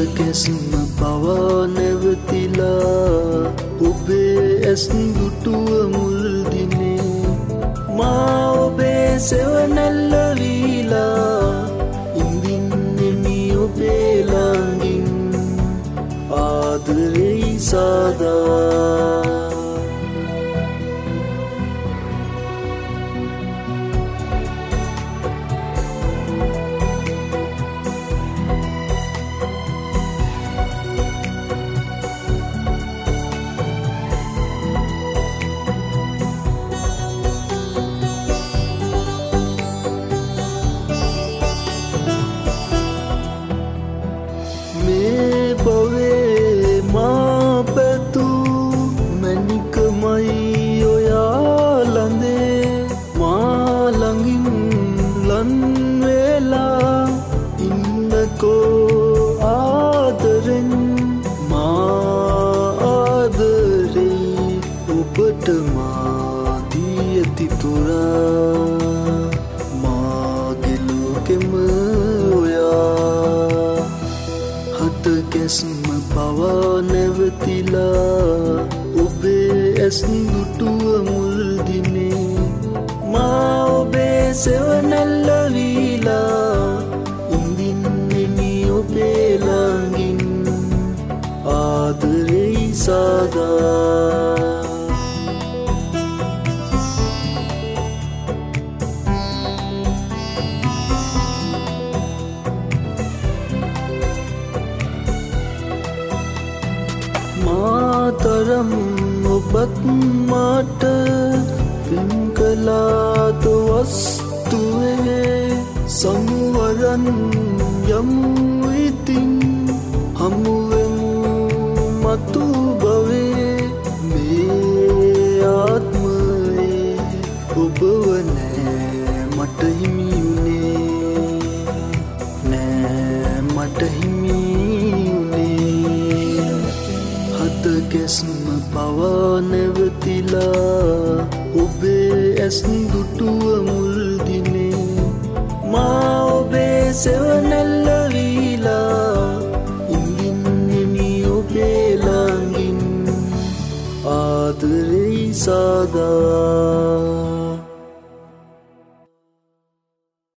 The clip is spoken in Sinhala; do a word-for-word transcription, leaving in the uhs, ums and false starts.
කැස්ම පවා නැවතිලා ඔබේ ඇස් දුටුව මුල් දිනේ මා ඔබේ සෙවණැල්ල වීලා ඉඳින්නෙමි ඔබේ ළඟින් ආදරෙයි සාදා මේ බවේ මා පැතු මැණිකමයි ඔයා ළඟේ මා ළඟින් ලන් වෙලා ඉන්නකෝ ආදරෙන් මා ආදරේ ඔබට මා දී ඇති තුරා මාගේ ලෝකෙම කැස්ම පවා නැවතිලා ඔබේ ඇස් දුටුව මුල් දිනේ මා ඔබේ සෙවණැල්ල වීලා ඉඳින්නෙමි ඔබේ ළඟින් ආදරෙයි සාදා මාතරම් ඔබත් මාට පින් කළාද වස්තුවේ සමුවරන් යමු ඉතින් හමුවෙමු මතු භවයේ මේ ආත්මයේ ඔබව නෑ මට හිමි උනේ නෑ මට හිමි කැස්ම පවා නැවතිලා ඔබේ ඇස් දුටුව මුල් දිනේ මා ඔබේ සෙවණැල්ල වීලා ඉඳින්නෙමි ඔබේ ළඟින් ආදරෙයි සාදා